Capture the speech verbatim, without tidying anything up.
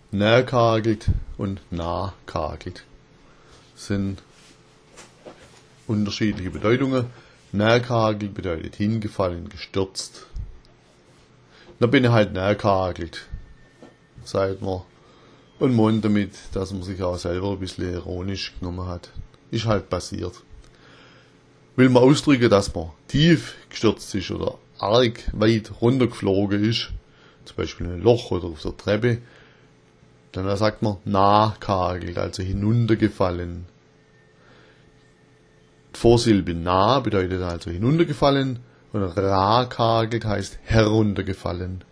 Nährkagelt und nahkagelt. Das sind unterschiedliche Bedeutungen. Nährkagelt bedeutet hingefallen, gestürzt. Da bin ich halt nährkagelt, sagt man. Und meint damit, dass man sich auch selber ein bisschen ironisch genommen hat. Ist halt passiert. Will man ausdrücken, dass man tief gestürzt ist oder arg weit runtergeflogen ist, zum Beispiel in ein Loch oder auf der Treppe, dann sagt man nahkagelt, also hinuntergefallen. Die Vorsilbe nah bedeutet also hinuntergefallen und rakagelt heißt heruntergefallen.